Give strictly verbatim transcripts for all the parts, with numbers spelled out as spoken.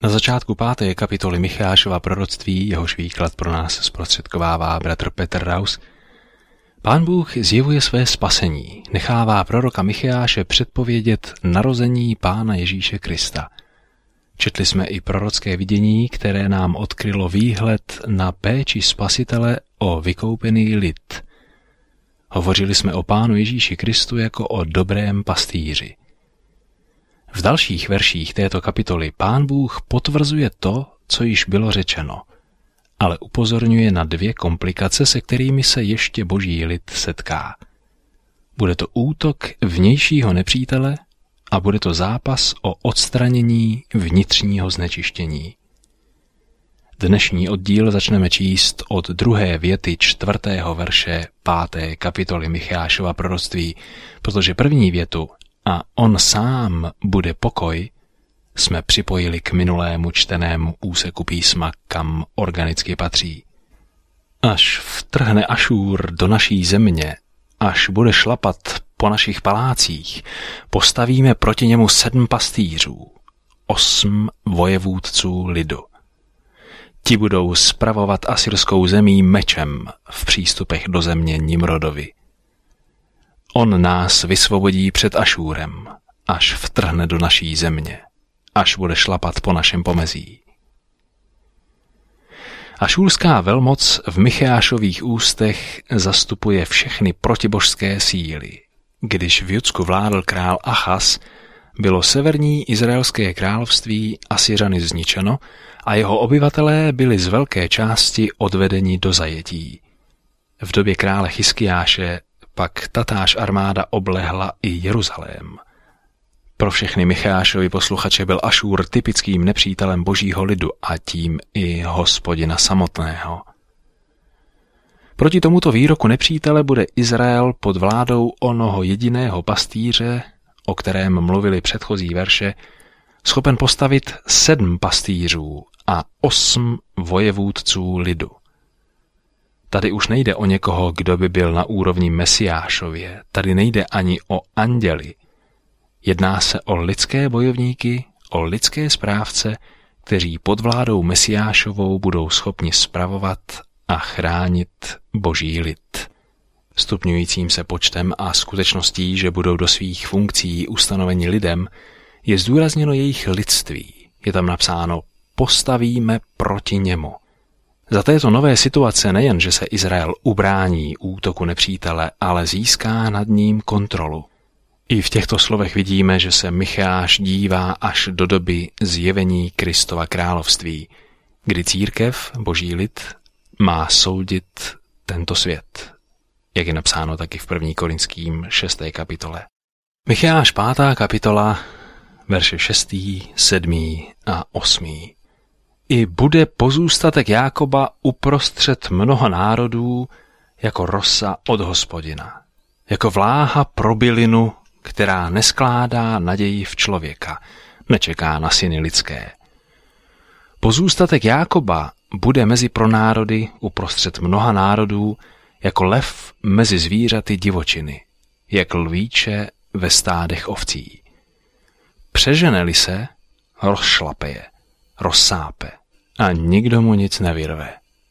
Na začátku páté kapitoly Michášova proroctví, jehož výklad pro nás zprostředkovává bratr Petr Raus, Pán Bůh zjevuje své spasení, nechává proroka Micháše předpovědět narození Pána Ježíše Krista. Četli jsme i prorocké vidění, které nám odkrylo výhled na péči Spasitele o vykoupený lid. Hovořili jsme o Pánu Ježíši Kristu jako o dobrém pastýři. V dalších verších této kapitoly Pán Bůh potvrzuje to, co již bylo řečeno, ale upozorňuje na dvě komplikace, se kterými se ještě boží lid setká. Bude to útok vnějšího nepřítele a bude to zápas o odstranění vnitřního znečištění. Dnešní oddíl začneme číst od druhé věty čtvrtého verše páté kapitoly Michášova proroctví, protože první větu a on sám bude pokoj jsme připojili k minulému čtenému úseku písma, kam organicky patří. Až vtrhne Ašúr do naší země, až bude šlapat po našich palácích, postavíme proti němu sedm pastýřů, osm vojevůdců lidu. Ti budou spravovat asyrskou zemí mečem v přístupech do země Nimrodovi. On nás vysvobodí před Ašúrem, až vtrhne do naší země, až bude šlapat po našem pomezí. Ašúrská velmoc v Michášových ústech zastupuje všechny protibožské síly. Když v Judsku vládl král Achaz, bylo severní izraelské království Asyřany zničeno a jeho obyvatelé byli z velké části odvedeni do zajetí. V době krále Chiskiáše pak tatáž armáda oblehla i Jeruzalém. Pro všechny Michášovi posluchače byl Ašúr typickým nepřítelem božího lidu a tím i Hospodina samotného. Proti tomuto výroku nepřítele bude Izrael pod vládou onoho jediného pastýře, o kterém mluvili předchozí verše, schopen postavit sedm pastýřů a osm vojevůdců lidu. Tady už nejde o někoho, kdo by byl na úrovni Mesiášově, tady nejde ani o anděli. Jedná se o lidské bojovníky, o lidské správce, kteří pod vládou Mesiášovou budou schopni spravovat a chránit boží lid. Stupňujícím se počtem a skutečností, že budou do svých funkcí ustanoveni lidem, je zdůrazněno jejich lidství. Je tam napsáno postavíme proti němu. Za této nové situace nejen, že se Izrael ubrání útoku nepřítele, ale získá nad ním kontrolu. I v těchto slovech vidíme, že se Micháš dívá až do doby zjevení Kristova království, kdy církev, boží lid, má soudit tento svět, jak je napsáno taky v první Korinským šesté kapitole. Micháš pátá kapitola, verše šestý, sedmý a osmý. I bude pozůstatek Jákoba uprostřed mnoha národů jako rosa od Hospodina, jako vláha pro bylinu, která neskládá naději v člověka, nečeká na syny lidské. Pozůstatek Jákoba bude mezi pronárody uprostřed mnoha národů jako lev mezi zvířaty divočiny, jak lvíče ve stádech ovcí. Přežene-li se, rozšlape je, rozsápe a nikdo mu nic nevyrve.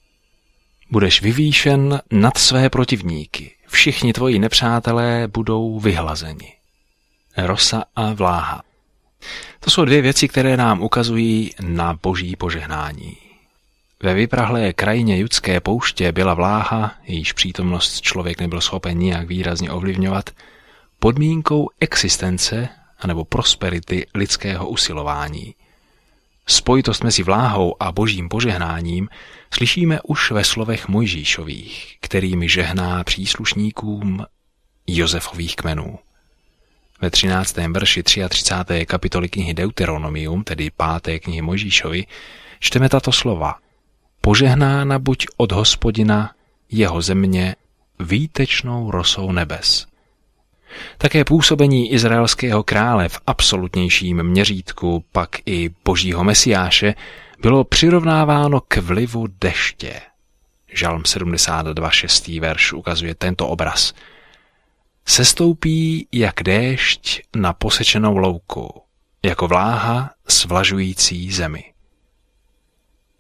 Budeš vyvýšen nad své protivníky, všichni tvoji nepřátelé budou vyhlazeni. Rosa a vláha. To jsou dvě věci, které nám ukazují na boží požehnání. Ve vyprahlé krajině judské pouště byla vláha, jejíž přítomnost člověk nebyl schopen nijak výrazně ovlivňovat, podmínkou existence anebo prosperity lidského usilování. Spojitost mezi vláhou a božím požehnáním slyšíme už ve slovech Mojžíšových, kterými žehná příslušníkům Josefových kmenů. Ve třináctém verši třiatřicáté třetí kapitoly knihy Deuteronomium, tedy páté knihy Mojžíšovi, čteme tato slova. Požehnána buď od Hospodina jeho země výtečnou rosou nebes. Také působení izraelského krále v absolutnějším měřítku, pak i božího Mesiáše, bylo přirovnáváno k vlivu deště. Žalm sedmdesát dva šestý verš ukazuje tento obraz. Sestoupí jak déšť na posečenou louku, jako vláha svlažující zemi.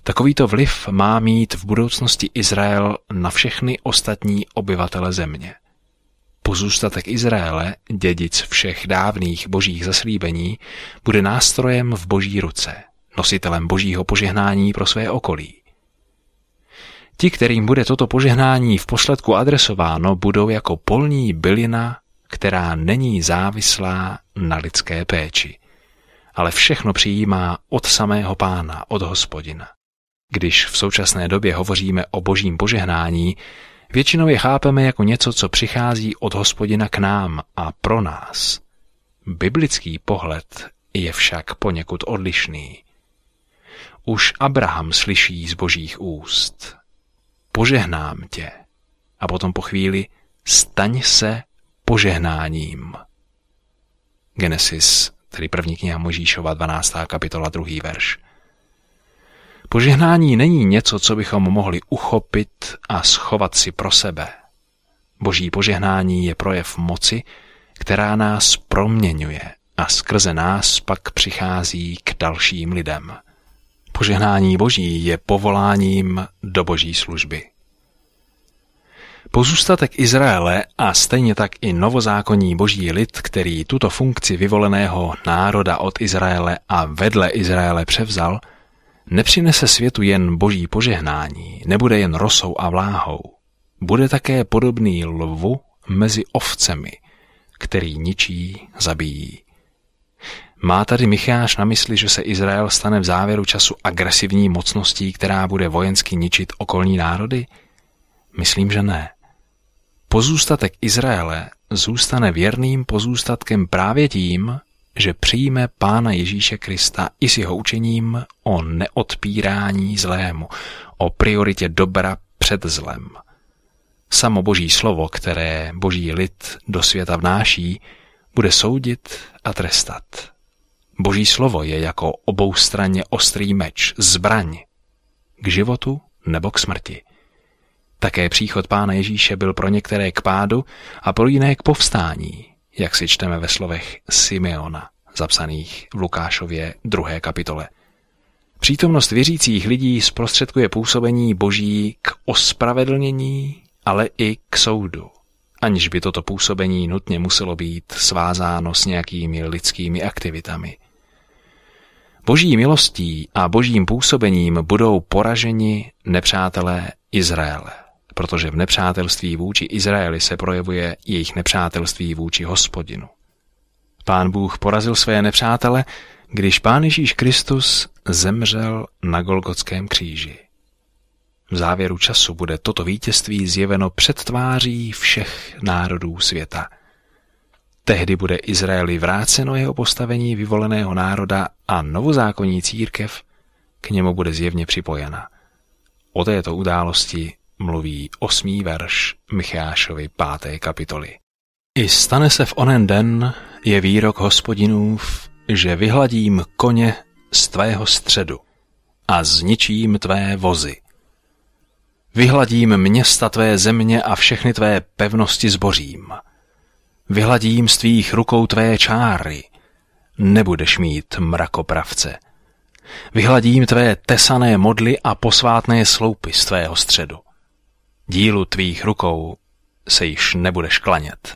Takovýto vliv má mít v budoucnosti Izrael na všechny ostatní obyvatele země. Pozůstatek Izraele, dědic všech dávných božích zaslíbení, bude nástrojem v boží ruce, nositelem božího požehnání pro své okolí. Ti, kterým bude toto požehnání v posledku adresováno, budou jako polní bylina, která není závislá na lidské péči, ale všechno přijímá od samého Pána, od Hospodina. Když v současné době hovoříme o božím požehnání, většinou je chápeme jako něco, co přichází od Hospodina k nám a pro nás. Biblický pohled je však poněkud odlišný. Už Abraham slyší z božích úst: požehnám tě. A potom po chvíli: staň se požehnáním. Genesis, tedy první kniha Mojžíšova, dvanáctá kapitola, druhý verš. Požehnání není něco, co bychom mohli uchopit a schovat si pro sebe. Boží požehnání je projev moci, která nás proměňuje a skrze nás pak přichází k dalším lidem. Požehnání Boží je povoláním do boží služby. Pozůstatek Izraele a stejně tak i novozákonní boží lid, který tuto funkci vyvoleného národa od Izraele a vedle Izraele převzal, nepřinese světu jen boží požehnání, nebude jen rosou a vláhou. Bude také podobný lvu mezi ovcemi, který ničí, zabíjí. Má tady Micheáš na mysli, že se Izrael stane v závěru času agresivní mocností, která bude vojensky ničit okolní národy? Myslím, že ne. Pozůstatek Izraele zůstane věrným pozůstatkem právě tím, že přijme Pána Ježíše Krista i s jeho učením o neodpírání zlému, o prioritě dobra před zlem. Samo boží slovo, které boží lid do světa vnáší, bude soudit a trestat. Boží slovo je jako oboustranně ostrý meč, zbraň k životu nebo k smrti. Také příchod Pána Ježíše byl pro některé k pádu a pro jiné k povstání, jak si čteme ve slovech Simeona, zapsaných v Lukášově druhé kapitole. Přítomnost věřících lidí zprostředkuje působení Boží k ospravedlnění, ale i k soudu, aniž by toto působení nutně muselo být svázáno s nějakými lidskými aktivitami. Boží milostí a božím působením budou poraženi nepřátelé Izraele, protože v nepřátelství vůči Izraeli se projevuje jejich nepřátelství vůči Hospodinu. Pán Bůh porazil své nepřátele, když Pán Ježíš Kristus zemřel na Golgotském kříži. V závěru času bude toto vítězství zjeveno před tváří všech národů světa. Tehdy bude Izraeli vráceno jeho postavení vyvoleného národa a novozákonní církev k němu bude zjevně připojena. O této události mluví osmý verš Micheášovy páté kapitoly. I stane se v onen den, je výrok Hospodinův, že vyhladím koně z tvého středu a zničím tvé vozy. Vyhladím města tvé země a všechny tvé pevnosti zbořím. Vyhladím z tvých rukou tvé čáry, nebudeš mít mrakopravce. Vyhladím tvé tesané modly a posvátné sloupy z tvého středu. Dílu tvých rukou se již nebudeš klanět.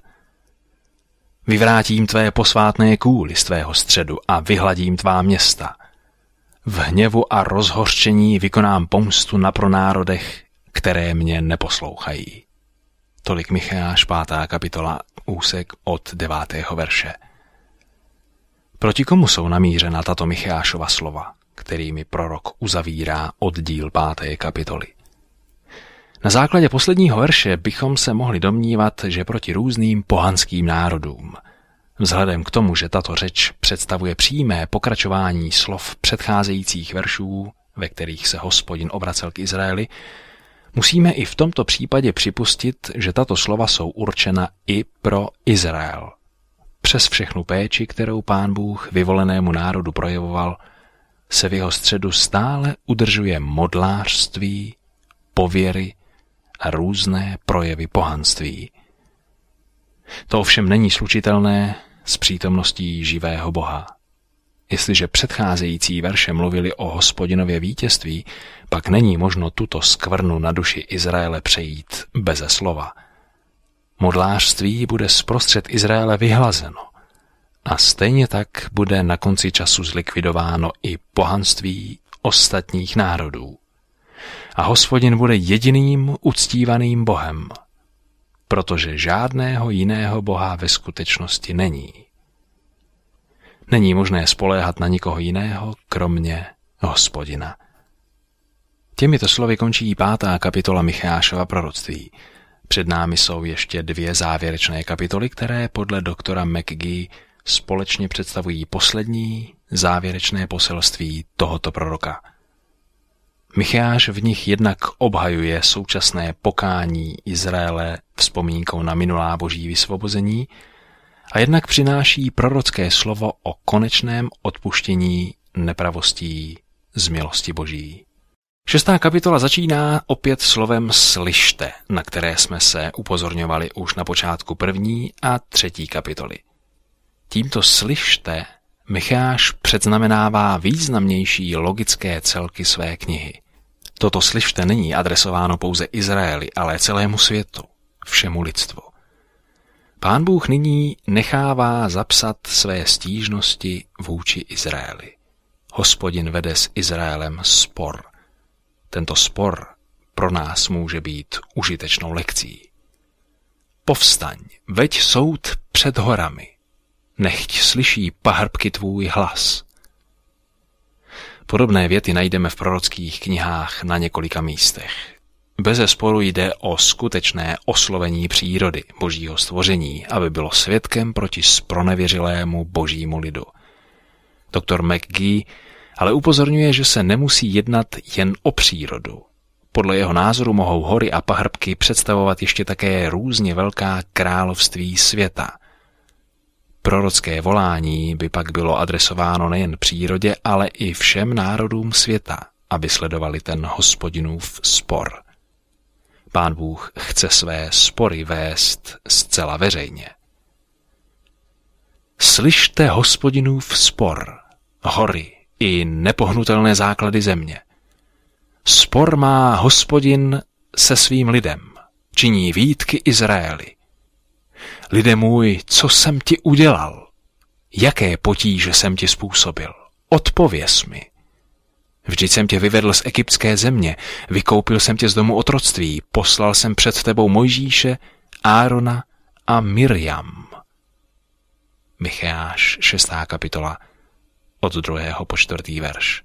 Vyvrátím tvé posvátné kůly z tvého středu a vyhladím tvá města. V hněvu a rozhořčení vykonám pomstu na pronárodech, které mě neposlouchají. Tolik Micheáš pátá kapitola, úsek od devátého verše. Proti komu jsou namířena tato Micheášova slova, kterými prorok uzavírá oddíl páté kapitoly? Na základě posledního verše bychom se mohli domnívat, že proti různým pohanským národům. Vzhledem k tomu, že tato řeč představuje přímé pokračování slov předcházejících veršů, ve kterých se Hospodin obracel k Izraeli, musíme i v tomto případě připustit, že tato slova jsou určena i pro Izrael. Přes všechnu péči, kterou Pán Bůh vyvolenému národu projevoval, se v jeho středu stále udržuje modlářství, pověry a různé projevy pohanství. To ovšem není slučitelné s přítomností živého Boha. Jestliže předcházející verše mluvili o Hospodinově vítězství, pak není možno tuto skvrnu na duši Izraele přejít beze slova. Modlářství bude zprostřed Izraele vyhlazeno a stejně tak bude na konci času zlikvidováno i pohanství ostatních národů. A Hospodin bude jediným uctívaným Bohem, protože žádného jiného Boha ve skutečnosti není. Není možné spoléhat na nikoho jiného, kromě Hospodina. Těmito slovy končí pátá kapitola Micheášova proroctví. Před námi jsou ještě dvě závěrečné kapitoly, které podle doktora McGee společně představují poslední závěrečné poselství tohoto proroka. Micheáš v nich jednak obhajuje současné pokání Izraele vzpomínkou na minulá boží vysvobození a jednak přináší prorocké slovo o konečném odpuštění nepravostí z milosti boží. Šestá kapitola začíná opět slovem slyšte, na které jsme se upozorňovali už na počátku první a třetí kapitoly. Tímto slyšte Micheáš předznamenává významnější logické celky své knihy. Toto slyšte není adresováno pouze Izraeli, ale celému světu, všemu lidstvu. Pán Bůh nyní nechává zapsat své stížnosti vůči Izraeli. Hospodin vede s Izraelem spor. Tento spor pro nás může být užitečnou lekcí. Povstaň, veď soud před horami, nechť slyší pahrbky tvůj hlas. Podobné věty najdeme v prorockých knihách na několika místech. Bezesporu jde o skutečné oslovení přírody, božího stvoření, aby bylo svědkem proti zpronevěřilému božímu lidu. Doktor McGee ale upozorňuje, že se nemusí jednat jen o přírodu. Podle jeho názoru mohou hory a pahrbky představovat ještě také různě velká království světa. Prorocké volání by pak bylo adresováno nejen přírodě, ale i všem národům světa, aby sledovali ten Hospodinův spor. Pán Bůh chce své spory vést zcela veřejně. Slyšte Hospodinův spor, hory i nepohnutelné základy země. Spor má Hospodin se svým lidem, činí výtky Izraeli. Lidé můj, co jsem ti udělal? Jaké potíže jsem ti způsobil? Odpověz mi. Vždyť jsem tě vyvedl z egyptské země, vykoupil jsem tě z domu otroctví, poslal jsem před tebou Mojžíše, Árona a Mirjam. Micheáš, šestá kapitola, od druhého po čtvrtý verš.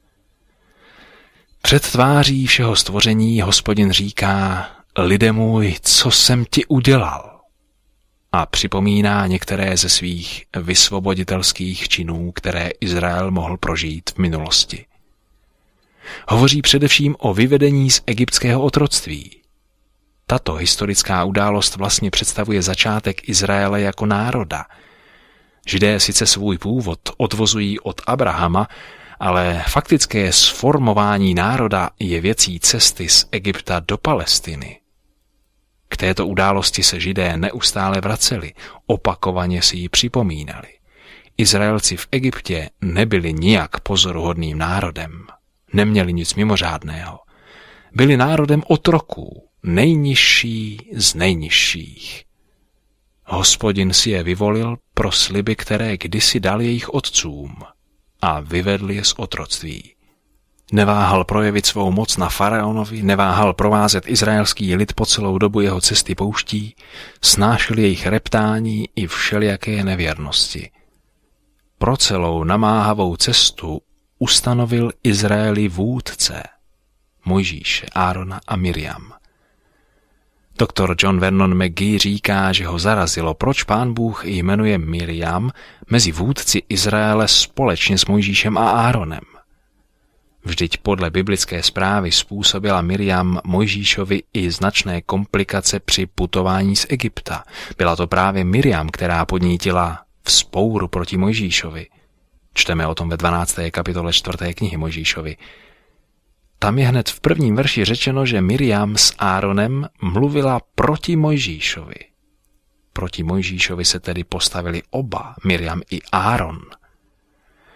Před tváří všeho stvoření Hospodin říká, lidé můj, co jsem ti udělal? A připomíná některé ze svých vysvoboditelských činů, které Izrael mohl prožít v minulosti. Hovoří především o vyvedení z egyptského otroctví. Tato historická událost vlastně představuje začátek Izraele jako národa. Židé sice svůj původ odvozují od Abrahama, ale faktické sformování národa je věcí cesty z Egypta do Palestiny. K této události se Židé neustále vraceli, opakovaně si ji připomínali. Izraelci v Egyptě nebyli nijak pozoruhodným národem, neměli nic mimořádného. Byli národem otroků, nejnižší z nejnižších. Hospodin si je vyvolil pro sliby, které kdysi dal jejich otcům a vyvedl je z otroctví. Neváhal projevit svou moc na faraonovi, neváhal provázet izraelský lid po celou dobu jeho cesty pouští, snášel jejich reptání i všelijaké nevěrnosti. Pro celou namáhavou cestu ustanovil Izraeli vůdce, Mojžíše, Árona a Mirjam. Doktor John Vernon McGee říká, že ho zarazilo, proč Pán Bůh jmenuje Mirjam mezi vůdci Izraele společně s Mojžíšem a Áronem. Vždyť podle biblické zprávy způsobila Mirjam Mojžíšovi i značné komplikace při putování z Egypta. Byla to právě Mirjam, která podnítila vzpouru proti Mojžíšovi. Čteme o tom ve dvanácté kapitole čtvrté knihy Mojžíšovi. Tam je hned v prvním verši řečeno, že Mirjam s Áronem mluvila proti Mojžíšovi. Proti Mojžíšovi se tedy postavili oba, Mirjam i Áron.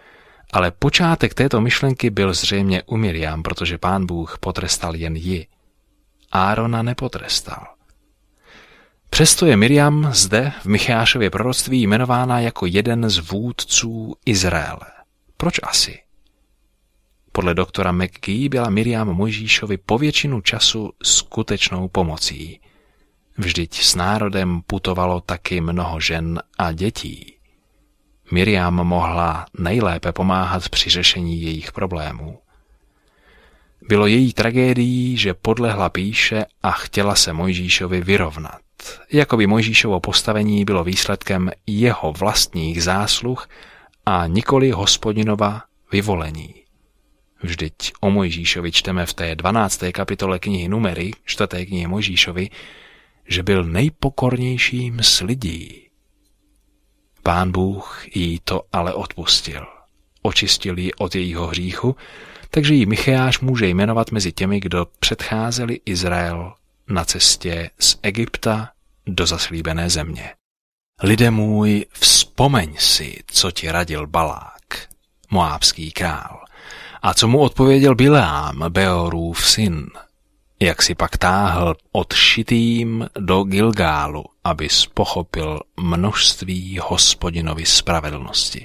Ale počátek této myšlenky byl zřejmě u Miriam, protože Pán Bůh potrestal jen ji. Árona nepotrestal. Přesto je Miriam zde v Micheášově proroctví jmenována jako jeden z vůdců Izraele. Proč asi? Podle doktora McGee byla Miriam Mojžíšovi po většinu času skutečnou pomocí. Vždyť s národem putovalo taky mnoho žen a dětí. Miriam mohla nejlépe pomáhat při řešení jejich problémů. Bylo její tragédií, že podlehla pýše a chtěla se Mojžíšovi vyrovnat. Jakoby Mojžíšovo postavení bylo výsledkem jeho vlastních zásluh a nikoli Hospodinova vyvolení. Vždyť o Mojžíšovi čteme v té dvanácté kapitole knihy Numery, čtvrté knihy Mojžíšovi, že byl nejpokornějším z lidí. Pán Bůh jí to ale odpustil. Očistil ji od jejího hříchu, takže ji Micheáš může jmenovat mezi těmi, kdo předcházeli Izrael na cestě z Egypta do zaslíbené země. Lidé můj, vzpomeň si, co ti radil Balák, moábský král, a co mu odpověděl Bileám, Beorův syn, jak si pak táhl od Šitím do Gilgálu, abys pochopil množství Hospodinovy spravedlnosti.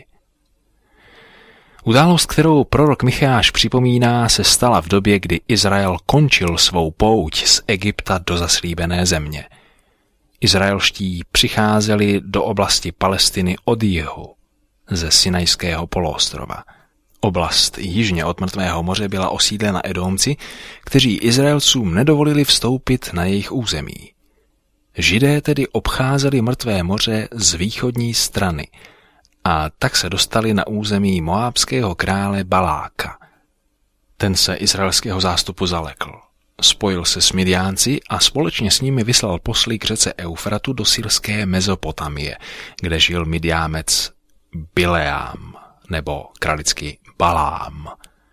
Událost, kterou prorok Micheáš připomíná, se stala v době, kdy Izrael končil svou pouť z Egypta do zaslíbené země. Izraelští přicházeli do oblasti Palestiny od jihu, ze Sinajského poloostrova. Oblast jižně od Mrtvého moře byla osídlena Edomci, kteří Izraelcům nedovolili vstoupit na jejich území. Židé tedy obcházeli Mrtvé moře z východní strany a tak se dostali na území moábského krále Baláka. Ten se izraelského zástupu zalekl. Spojil se s Midiánci a společně s nimi vyslal posly k řece Eufratu do syrské Mezopotamie, kde žil Midiámec Bileám, nebo kralicky Balám.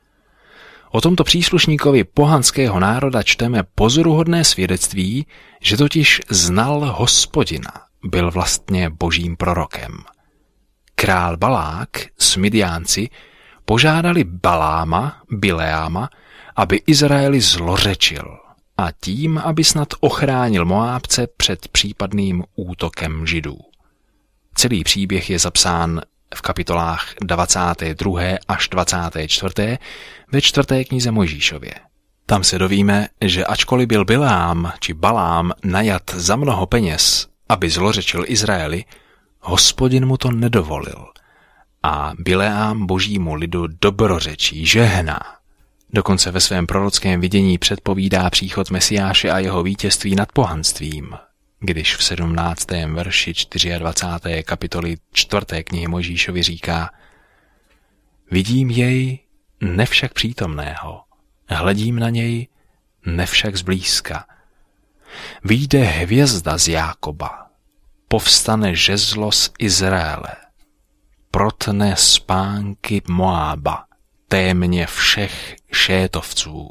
O tomto příslušníkovi pohanského národa čteme pozoruhodné svědectví, že totiž znal Hospodina, byl vlastně božím prorokem. Král Balák s Midiánci požádali Baláma, Bileáma, aby Izraeli zlořečil a tím, aby snad ochránil Moábce před případným útokem Židů. Celý příběh je zapsán v kapitolách dvacáté druhé až dvacáté čtvrté ve čtvrté knize Mojžíšově. Tam se dovíme, že ačkoliv byl Bileám či Balám najat za mnoho peněz, aby zlořečil Izraeli, Hospodin mu to nedovolil a Bileám božímu lidu dobrořečí, žehná. Dokonce ve svém prorockém vidění předpovídá příchod Mesiáše a jeho vítězství nad pohanstvím, když v sedmnáctém verši dvacáté čtvrté kapitoly čtvrté knihy Mojžíšovi říká: Vidím jej, nevšak přítomného, hledím na něj, nevšak zblízka. Vyjde hvězda z Jákoba, povstane žezlo z Izraele, protne spánky Moába, témě všech šétovců.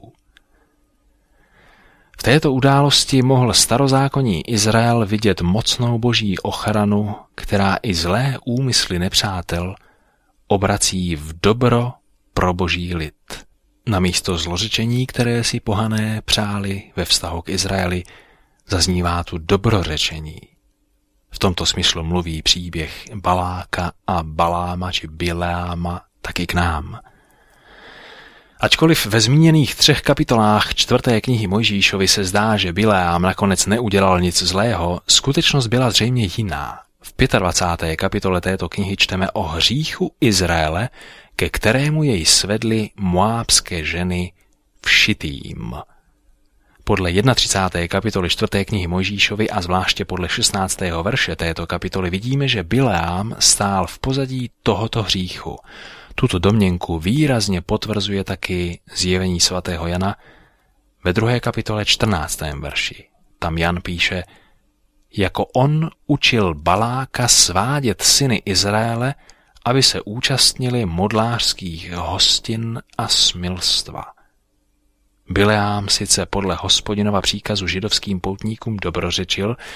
V této události mohl starozákonní Izrael vidět mocnou boží ochranu, která i zlé úmysly nepřátel obrací v dobro pro boží lid. Namísto zlořečení, které si pohané přáli ve vztahu k Izraeli, zaznívá tu dobrořečení. V tomto smyslu mluví příběh Baláka a Baláma či Bileáma taky k nám. Ačkoliv ve zmíněných třech kapitolách čtvrté knihy Mojžíšovi se zdá, že Bileám nakonec neudělal nic zlého, skutečnost byla zřejmě jiná. V dvacáté páté kapitole této knihy čteme o hříchu Izraele, ke kterému jej svedly moábské ženy v Šitím. Podle třicáté první kapitoly čtvrté knihy Mojžíšovi a zvláště podle šestnáctého verše této kapitoly vidíme, že Bileám stál v pozadí tohoto hříchu. Tuto domněnku výrazně potvrzuje taky zjevení svatého Jana ve druhé kapitole čtrnáctém verši. Tam Jan píše: Jako on učil Baláka svádět syny Izraele, aby se účastnili modlářských hostin a smilstva. Bileám sice podle Hospodinova příkazu židovským poutníkům dobrořečil,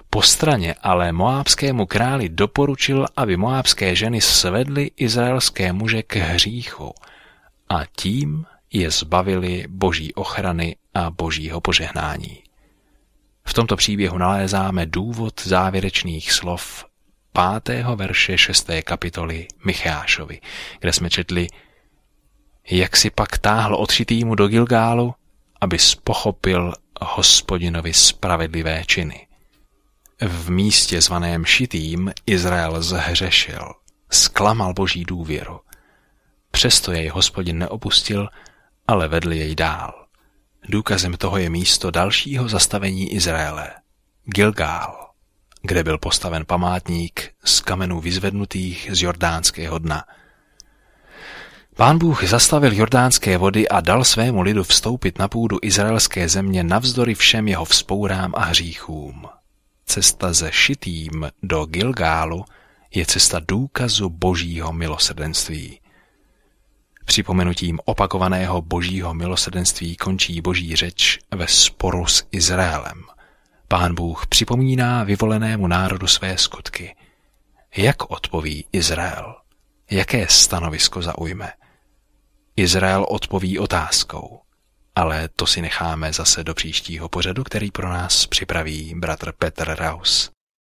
Po straně ale moábskému králi doporučil, aby moábské ženy svedly izraelské muže k hříchu a tím je zbavili boží ochrany a božího požehnání. V tomto příběhu nalézáme důvod závěrečných slov pátého verše šesté kapitoly Micheášovi, kde jsme četli: Jak si pak táhl od Šittímu do Gilgálu, aby spochopil Hospodinovi spravedlivé činy. V místě zvaném Šittím Izrael zhřešil, zklamal boží důvěru. Přesto jej Hospodin neopustil, ale vedl jej dál. Důkazem toho je místo dalšího zastavení Izraele, Gilgál, kde byl postaven památník z kamenů vyzvednutých z jordánského dna. Pán Bůh zastavil jordánské vody a dal svému lidu vstoupit na půdu izraelské země navzdory všem jeho vzpourám a hříchům. Cesta ze Šittím do Gilgálu je cesta důkazu božího milosrdenství. Připomenutím opakovaného božího milosrdenství končí boží řeč ve sporu s Izraelem. Pán Bůh připomíná vyvolenému národu své skutky. Jak odpoví Izrael? Jaké stanovisko zaujme? Izrael odpoví otázkou, ale to si necháme zase do příštího pořadu, který pro nás připraví bratr Petr Raus.